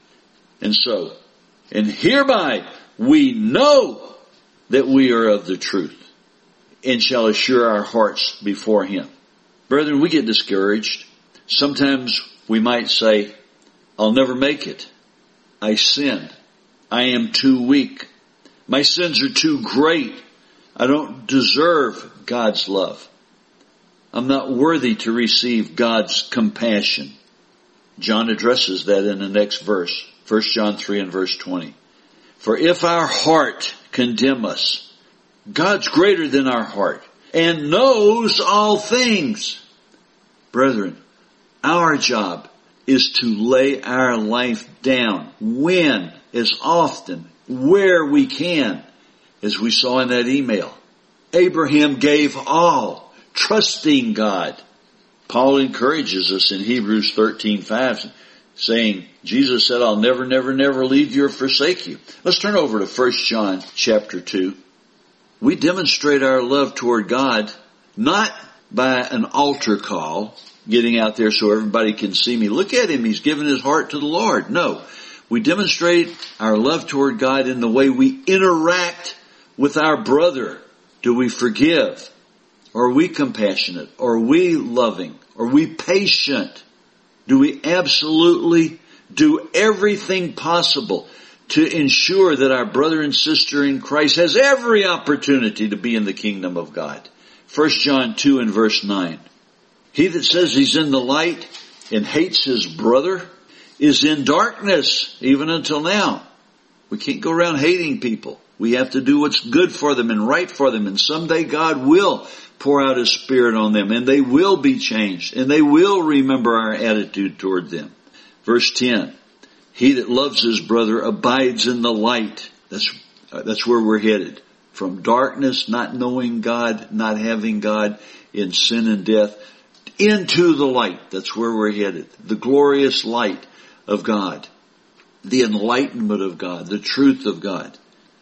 And hereby we know that we are of the truth and shall assure our hearts before Him. Brethren, we get discouraged. Sometimes we might say, I'll never make it. I sinned. I am too weak. My sins are too great. I don't deserve God's love. I'm not worthy to receive God's compassion. John addresses that in the next verse, 1 John 3 and verse 20. For if our heart condemn us, God's greater than our heart and knows all things. Brethren, our job is to lay our life down when, as often, where we can, as we saw in that email. Abraham gave all, trusting God. Paul encourages us in Hebrews 13:5, saying, Jesus said, I'll never, never, never leave you or forsake you. Let's turn over to 1 John chapter 2. We demonstrate our love toward God not by an altar call, getting out there so everybody can see me. Look at him, he's given his heart to the Lord. No, we demonstrate our love toward God in the way we interact with our brother Do we forgive? Are we compassionate? Are we loving? Are we patient? Do we absolutely do everything possible to ensure that our brother and sister in Christ has every opportunity to be in the kingdom of God? 1 John 2 and verse 9. He that says he's in the light and hates his brother is in darkness, even until now. We can't go around hating people. We have to do what's good for them and right for them. And someday God will pour out His Spirit on them, and they will be changed, and they will remember our attitude toward them. Verse 10, he that loves his brother abides in the light. That's where we're headed. From darkness, not knowing God, not having God, in sin and death, into the light. That's where we're headed. The glorious light of God. The enlightenment of God. The truth of God.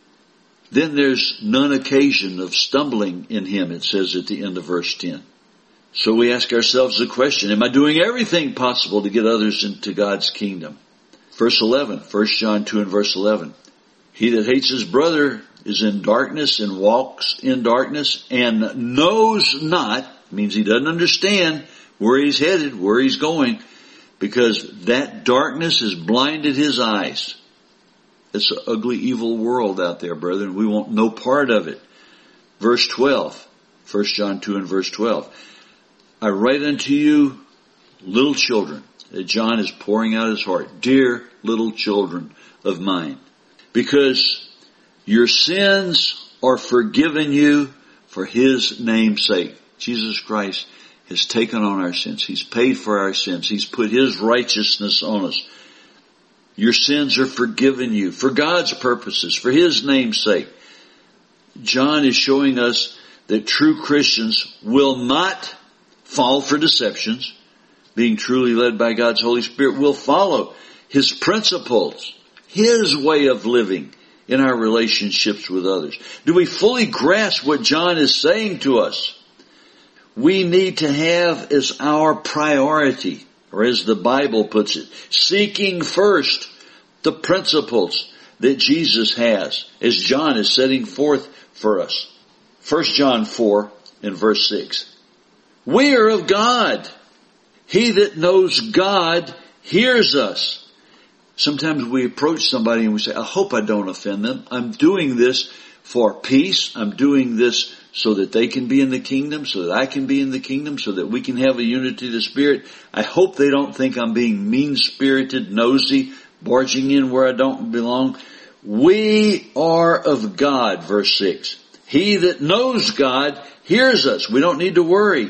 Then there's none occasion of stumbling in Him, it says at the end of verse 10. So we ask ourselves the question, am I doing everything possible to get others into God's kingdom? Verse 11, 1 John 2 and verse 11. He that hates his brother is in darkness and walks in darkness and knows not, means he doesn't understand where he's headed, where he's going, because that darkness has blinded his eyes. It's an ugly, evil world out there, brethren. We want no part of it. Verse 12, 1 John 2 and verse 12. I write unto you, little children. John is pouring out his heart. Dear little children of mine, because your sins are forgiven you for His name's sake. Jesus Christ has taken on our sins. He's paid for our sins. He's put His righteousness on us. Your sins are forgiven you for God's purposes, for His name's sake. John is showing us that true Christians will not fall for deceptions. Being truly led by God's Holy Spirit, will follow His principles, His way of living in our relationships with others. Do we fully grasp what John is saying to us? We need to have as our priority, or as the Bible puts it, seeking first the principles that Jesus has, as John is setting forth for us. 1 John 4 and verse 6. We are of God. He that knows God hears us. Sometimes we approach somebody and we say, I hope I don't offend them. I'm doing this for peace. I'm doing this so that they can be in the kingdom, so that I can be in the kingdom, so that we can have a unity of the Spirit. I hope they don't think I'm being mean-spirited, nosy, barging in where I don't belong. We are of God, verse 6. He that knows God hears us. We don't need to worry.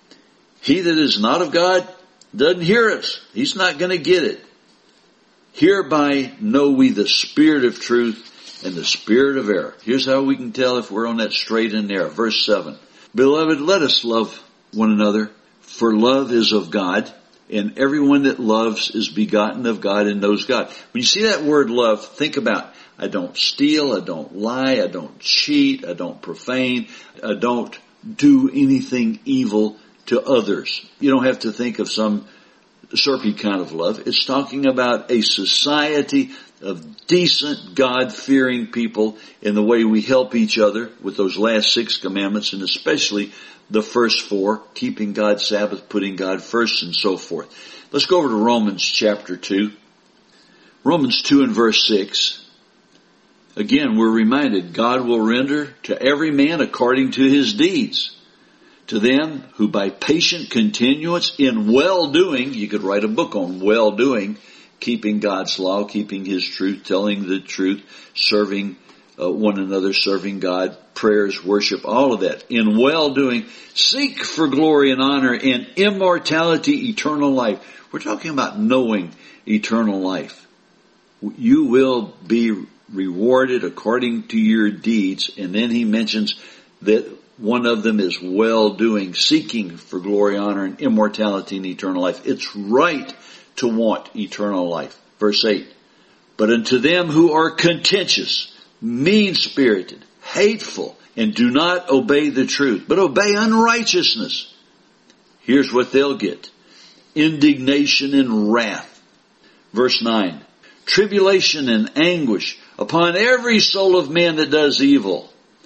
He that is not of God doesn't hear us. He's not going to get it. Hereby know we the spirit of truth and the spirit of error. Here's how we can tell if we're on that straight and narrow. Verse 7. Beloved, let us love one another, for love is of God, and everyone that loves is begotten of God and knows God. When you see that word love, think about, I don't steal, I don't lie, I don't cheat, I don't profane, I don't do anything evil to others. You don't have to think of some syrupy kind of love. It's talking about a society of decent, God-fearing people in the way we help each other with those last 6 commandments, and especially the first 4, keeping God's Sabbath, putting God first, and so forth. Let's go over to Romans chapter 2. Romans 2 and verse 6. Again, we're reminded God will render to every man according to his deeds. To them who by patient continuance in well-doing, you could write a book on well-doing, keeping God's law, keeping His truth, telling the truth, serving one another, serving God, prayers, worship, all of that. In well-doing, seek for glory and honor and immortality, eternal life. We're talking about knowing eternal life. You will be rewarded according to your deeds. And then he mentions that one of them is well-doing, seeking for glory, honor, and immortality and eternal life. It's right to want eternal life. Verse 8. But unto them who are contentious, mean-spirited, hateful, and do not obey the truth, but obey unrighteousness, here's what they'll get. Indignation and wrath. Verse 9. Tribulation and anguish upon every soul of man that does evil,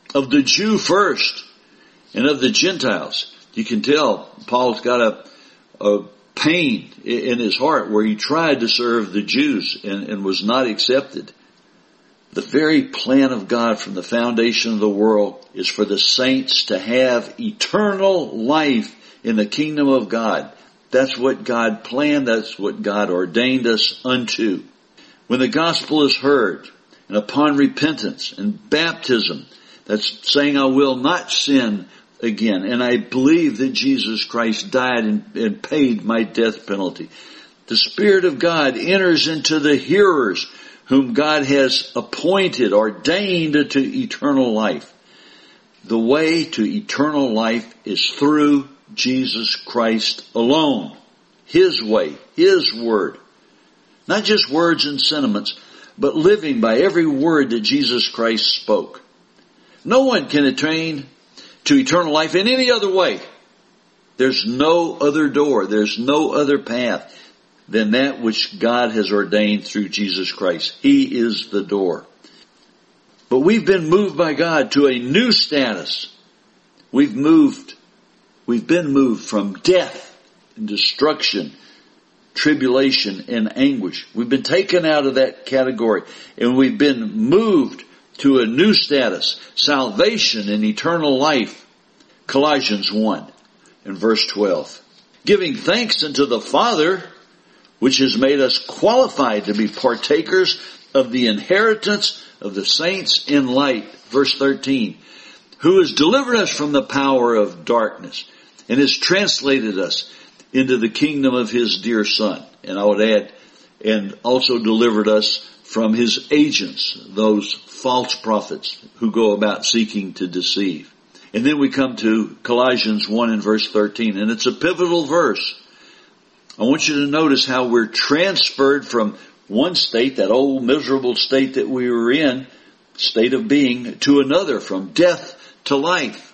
of the Jew first and of the Gentiles. You can tell Paul's got a pain in his heart where he tried to serve the Jews and was not accepted. The very plan of God from the foundation of the world is for the saints to have eternal life in the kingdom of God. That's what God planned. That's what God ordained us unto. When the gospel is heard, and upon repentance and baptism, that's saying I will not sin again, and I believe that Jesus Christ died and paid my death penalty. The Spirit of God enters into the hearers whom God has appointed, ordained to eternal life. The way to eternal life is through Jesus Christ alone. His way, His word. Not just words and sentiments, but living by every word that Jesus Christ spoke. No one can attain to eternal life in any other way. There's no other door. There's no other path than that which God has ordained through Jesus Christ. He is the door. But we've been moved by God to a new status. We've been moved from death and destruction, tribulation and anguish. We've been taken out of that category and we've been moved to a new status, salvation and eternal life. Colossians 1 and verse 12. Giving thanks unto the Father, which has made us qualified to be partakers of the inheritance of the saints in light. Verse 13. Who has delivered us from the power of darkness and has translated us into the kingdom of His dear Son. And I would add, and also delivered us from His agents, those false prophets who go about seeking to deceive. And then we come to Colossians 1 and verse 13, and it's a pivotal verse. I want you to notice how we're transferred from one state, that old miserable state that we were in, state of being, to another, from death to life.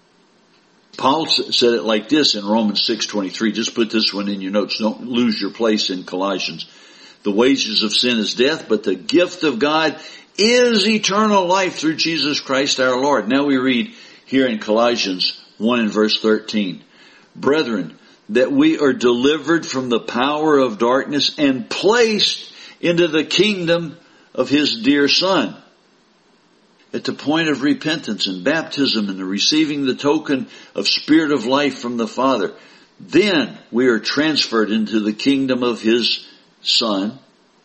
Paul said it like this in Romans 6:23. Just put this one in your notes. Don't lose your place in Colossians. The wages of sin is death, but the gift of God is eternal life through Jesus Christ our Lord. Now we read here in Colossians 1 and verse 13. Brethren, that we are delivered from the power of darkness and placed into the kingdom of His dear Son. At the point of repentance and baptism and the receiving the token of Spirit of life from the Father, then we are transferred into the kingdom of His Son,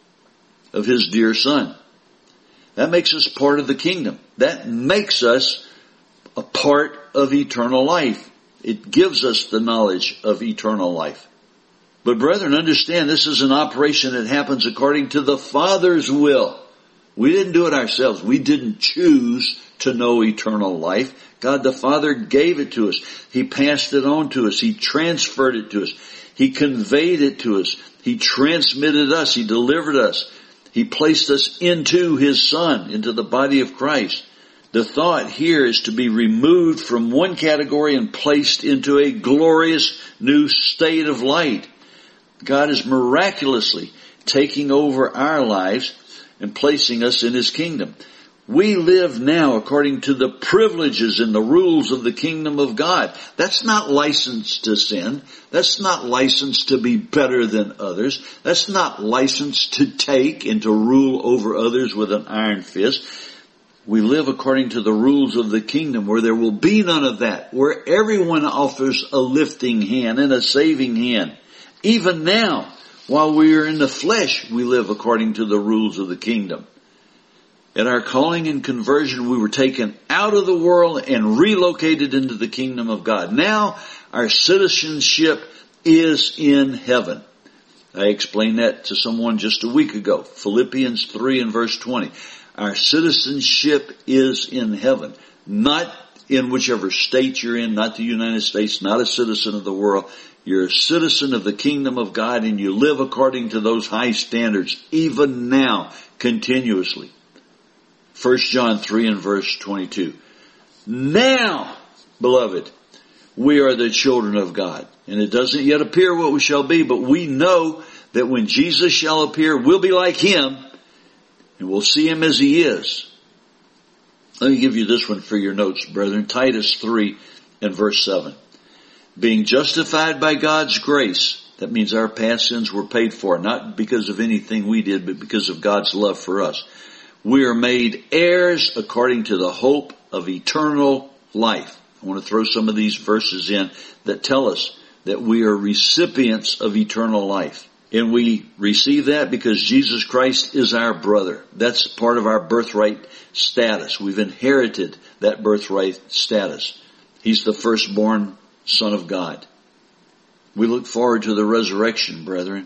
of His dear Son. That makes us part of the kingdom. That makes us a part of eternal life. It gives us the knowledge of eternal life. But brethren, understand this is an operation that happens according to the Father's will. We didn't do it ourselves. We didn't choose to know eternal life. God the Father gave it to us. He passed it on to us. He transferred it to us. He conveyed it to us. He transmitted us. He delivered us. He placed us into His Son, into the body of Christ. The thought here is to be removed from one category and placed into a glorious new state of light. God is miraculously taking over our lives and placing us in His kingdom. We live now according to the privileges and the rules of the kingdom of God. That's not license to sin. That's not license to be better than others. That's not license to take and to rule over others with an iron fist. We live according to the rules of the kingdom where there will be none of that, where everyone offers a lifting hand and a saving hand. Even now, while we are in the flesh, we live according to the rules of the kingdom. At our calling and conversion, we were taken out of the world and relocated into the kingdom of God. Now, our citizenship is in heaven. I explained that to someone just a week ago. Philippians 3 and verse 20. Our citizenship is in heaven, not in whichever state you're in, not the United States, not a citizen of the world. You're a citizen of the kingdom of God and you live according to those high standards, even now, continuously. 1 John 3 and verse 22. Now, beloved, we are the children of God. And it doesn't yet appear what we shall be, but we know that when Jesus shall appear, we'll be like Him, and we'll see Him as He is. Let me give you this one for your notes, brethren. Titus 3 and verse 7. Being justified by God's grace, that means our past sins were paid for, not because of anything we did, but because of God's love for us. We are made heirs according to the hope of eternal life. I want to throw some of these verses in that tell us that we are recipients of eternal life. And we receive that because Jesus Christ is our brother. That's part of our birthright status. We've inherited that birthright status. He's the firstborn Son of God. We look forward to the resurrection, brethren.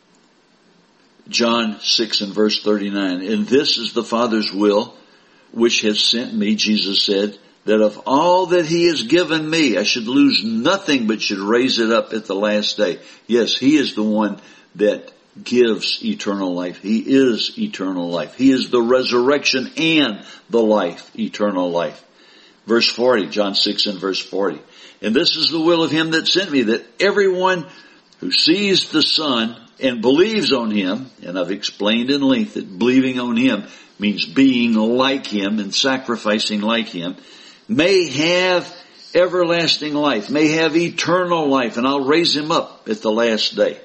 John 6 and verse 39. And this is the Father's will, which has sent me, Jesus said, that of all that He has given me, I should lose nothing but should raise it up at the last day. Yes, He is the one that gives eternal life. He is eternal life. He is the resurrection and the life, eternal life. Verse 40, John 6 and verse 40. And this is the will of Him that sent me, that everyone who sees the Son and believes on Him, and I've explained in length that believing on Him means being like Him and sacrificing like Him, may have everlasting life, may have eternal life, and I'll raise him up at the last day.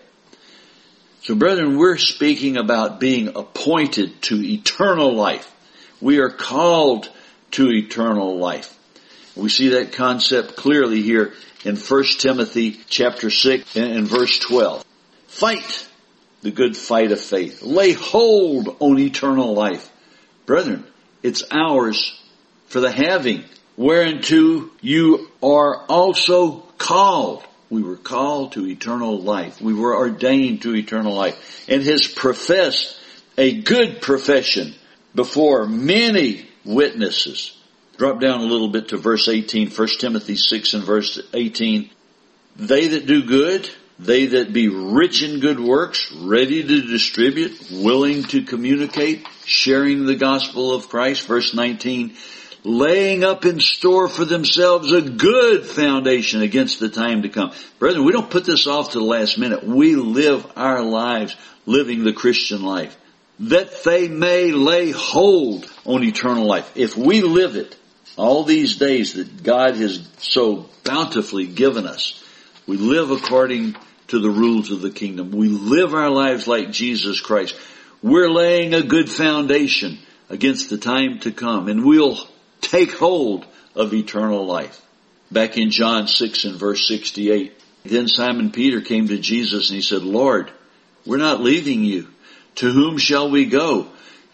So brethren, we're speaking about being appointed to eternal life. We are called to eternal life. We see that concept clearly here in 1 Timothy chapter 6 and verse 12. Fight the good fight of faith. Lay hold on eternal life. Brethren, it's ours for the having, whereunto you are also called. We were called to eternal life. We were ordained to eternal life, and has professed a good profession before many witnesses. Drop down a little bit to verse 18, 1 Timothy 6 and verse 18. They that do good, they that be rich in good works, ready to distribute, willing to communicate, sharing the gospel of Christ. Verse 19, laying up in store for themselves a good foundation against the time to come. Brethren, we don't put this off to the last minute. We live our lives living the Christian life, that they may lay hold on eternal life. If we live it, all these days that God has so bountifully given us, we live according to the rules of the kingdom. We live our lives like Jesus Christ. We're laying a good foundation against the time to come, and we'll take hold of eternal life. Back in John 6 and verse 68, then Simon Peter came to Jesus and he said, Lord, we're not leaving you. To whom shall we go?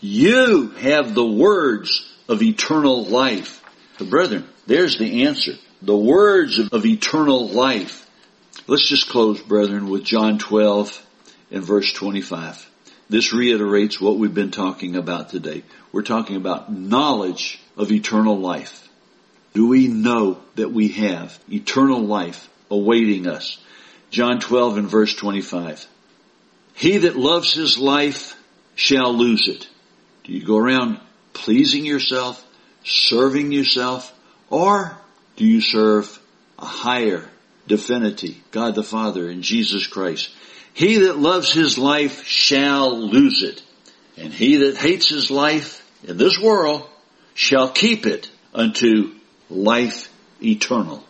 You have the words of eternal life. So brethren, there's the answer. The words of eternal life. Let's just close, brethren, with John 12 and verse 25. This reiterates what we've been talking about today. We're talking about knowledge of eternal life. Do we know that we have eternal life awaiting us? John 12 and verse 25. He that loves his life shall lose it. Do you go around pleasing yourself, serving yourself, or do you serve a higher divinity, God the Father and Jesus Christ? He that loves his life shall lose it, and he that hates his life in this world shall keep it unto life eternal.